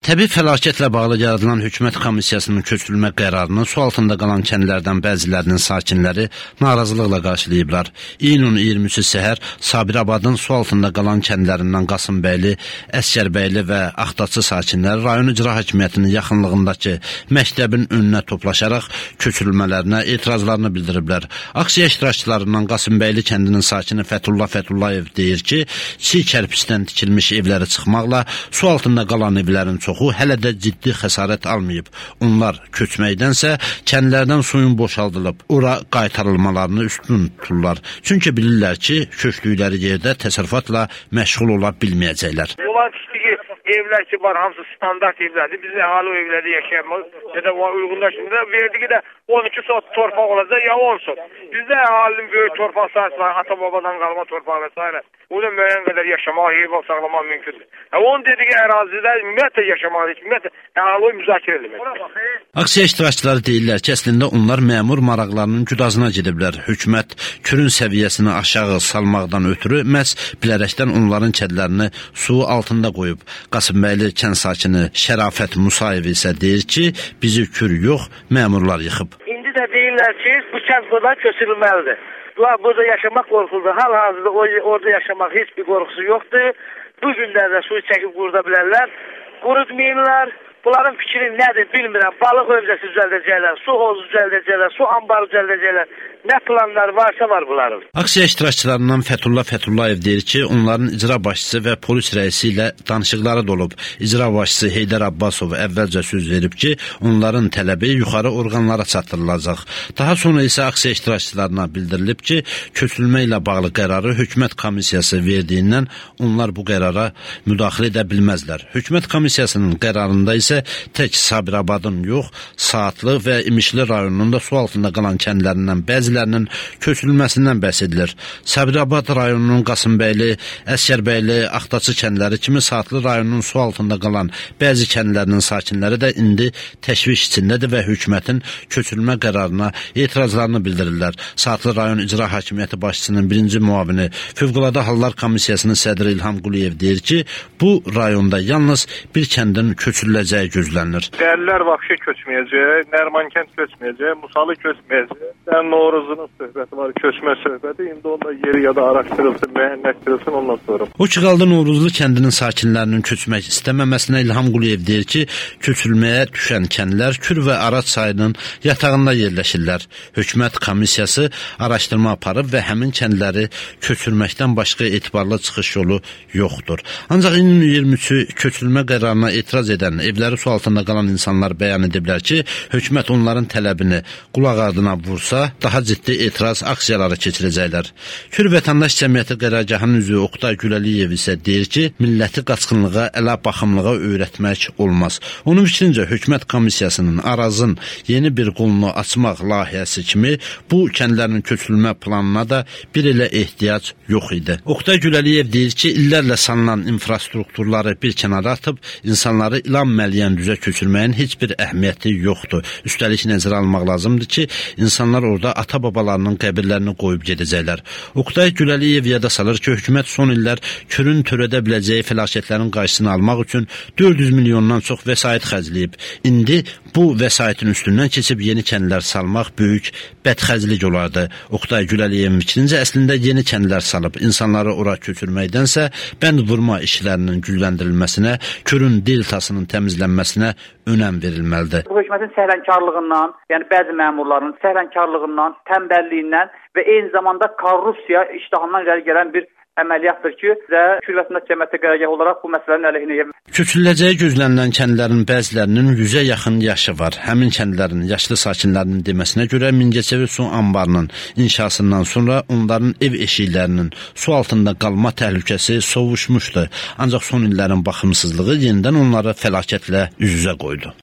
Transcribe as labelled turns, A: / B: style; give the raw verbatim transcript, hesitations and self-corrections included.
A: Təbii fəlakətlə bağlı yaradılan hökumət komissiyasının köçürülmə qərarını su altında qalan kəndlərdən bəzilərinin sakinləri narazılıqla qarşılayıblar. İyunun iyirmisi səhər Sabirabadın su altında qalan kəndlərindən Qasımbəyli, Əskərbəyli və Axtaçı sakinləri rayon icra hakimiyyətinin yaxınlığındakı məktəbin önünə toplaşaraq köçürülmələrinə etirazlarını bildiriblər. Aksiya iştirakçılarından Qasımbəyli kəndinin sakini Fətullah Fətullayev deyir ki, çiy kərpicdən tikilmiş evləri çıxmaqla su altında qalan evlərin çoxu hələ də ciddi xəsarət almayıb. Onlar köçməkdənsə kəndlərdən suyun boşaldılıb, ora qaytarılmalarını üstün tuturlar. Çünki bilirlər ki, köçdükləri yerdə təsərrüfatla məşğul ola bilməyəcəklər.
B: Olan tikdiyi evlər ki var, hamısı standart evlərdir. Biz əhali o evlərdə yaşayamaz. Ya da uyğunlaşımda verdiği də on iki saat torpaq olacaq ya olsun. Bizdə əhalinin böyük torpaq sahəsi var, ata-babadan qalma torpaq və s. Burada müəyyən qədər yaşamaq, heyvan sağlamaq mümkündür. Yəni, onun dediği ərazidə ümumiyyətlə yaşamaq, ümumiyyətlə əhalini müzakirə etmək.
A: Aksiya iştirakçıları deyirlər ki, əslində onlar məmur maraqlarının güdazına gediblər. Hökumət kürün səviyyəsini aşağı salmaqdan ötürü məhz bilərəkdən onların kədlərini su altında qoyub. Qasımbəyli kənd sakini Şərafət Musayev isə deyir ki, bizi kür yox, məmurlar yıxıb.
B: İndi də deyirlər ki, bu kənd buradan köçürülməlidir. Burada yaşamaq qorxuludur. Hal-hazırda orada yaşamaq heç bir qorxusu yoxdur. Bu günlərdə suyu çəkib qurda bilərlər. Qurutmayırlar. Bunların fikri nədir bilmirəm. Balıq hövzəsi düzəldəcəklər, su hovuzu düzəldəcəklər, su ambarı düzəldəcəklər. Nə planlar varsa var bunların.
A: Aksiya iştirakçılarından Fətullah Fətullayev deyir ki, onların icra başçısı və polis rəisi ilə danışıqları da olub. İcra başçısı Heydər Abbasov əvvəlcə söz verib ki, onların tələbi yuxarı orqanlara çatdırılacaq. Daha sonra isə aksiya iştirakçılarına bildirilib ki, köçürülmə ilə bağlı qərarı hökumət komissiyası verdiyindən onlar bu qərara müdaxilə edə bilməzlər. Hökumət komissiyasının qərarında isə tək Sabirabadın yox, Saatlıq və İmişli rayonunda su altında qalan kəndlərindən bəzilərinin köçürülməsindən bəhs edilir. Sabirabad rayonunun Qasımbəyli, Əskərbəyli, Axtaçı kəndləri kimi Saatlıq rayonunun su altında qalan bəzi kəndlərinin sakinləri də indi təşviş içindədir və hökumətin köçürülmə qərarına etirazlarını bildirirlər. Saatlıq rayon icra hakimiyyəti başçısının birinci muavini Fövqəladə Hallar Komissiyasının sədri İlham Quliyev deyir ki, bu rayonda yalnız bir kəndin köçürüləcəyi gözlənilir.
C: Dərlər vahşi köçməyəcək, Nərmankənd köçməyəcək, Musalı köçməyəcək. Sən Novruzunun söhbəti var, köçmə söhbəti. İndi onda yeri ya da araşdırılsın, müəyyənləşdirilsin ondan sonra.
A: O ki qaldı Novruzlu kəndinin sakinlərinin köçmək istəməməsinə İlham Quliyev deyir ki, köçürülməyə düşən kəndlər Kür və Araç çayının yatağında yerləşirlər. Hökumət komissiyası araşdırma aparıb və həmin kəndləri köçürməkdən başqa etibarlı çıxış yolu yoxdur. Ancaq iyunun iyirmi üçü köçürülmə qərarına etiraz edən evləri su altında qalan insanlar bəyan ediblər ki, hökumət onların tələbini qulaq ardına vursa, daha ciddi etiraz aksiyaları keçirəcəklər. Kür Vətəndaş Cəmiyyəti qərargahının üzvü Oqtay Güləliyev isə deyir ki, milləti qaçqınlığa, ələ baxımlığa öyrətmək olmaz. Onun fikrincə, hökumət komissiyasının Arazın yeni bir qolunu açmaq layihəsi kimi bu kəndlərin köçürülmə planına da bir elə ehtiyac yox idi. Oqtay Güləliyev deyir ki, illərlə salınan infrastrukturları bir kənara atıb, insanları ilan məliyən düzə köçürməyin heç bir əhəmiyyəti yoxdur. Üstəlik nəzərə almaq lazımdır ki, insanlar orada ata-babalarının qəbirlərini qoyub gedəcəklər. Oqtay Güləliyev yada salır ki, hökumət son illər Kürün törədə biləcəyi fəlakətlərin qarşısını almaq üçün dörd yüz milyondan çox vəsait xərcləyib. İndi bu vəsaitin üstündən keçib yeni kəndlər salmaq böyük bədxərclik olardı. Oqtay Güləliyevin fikrincə əslində yeni kəndlər salıb insanları ora köçürməkdənsə bənd vurma işlərinin gücləndirilməsinə, Kürün deltasının təmizlənməsinə önəm verilməlidir.
D: Bu hökumətin səhlənkarlığından, yəni bəzi məmurların səhlənkarlığından, tənbəlliyindən və eyni zamanda korrupsiya iştahından irəli gələn bir əməliyyatdır ki, və Kür Vətəndaş Cəmiyyəti qərargahı olaraq bu məsələnin əleyhinə.
A: Köçürüləcəyi gözlənilən kəndlərin bəzilərinin yüzə yaxın yaşı var. Həmin kəndlərin yaşlı sakinlərinin deməsinə görə Mingəçevir su anbarının inşasından sonra onların ev eşiklərinin su altında qalma təhlükəsi sovuşmuşdu. Ancaq son illərin baxımsızlığı yenidən onları fəlakətlə üz-üzə qoydu.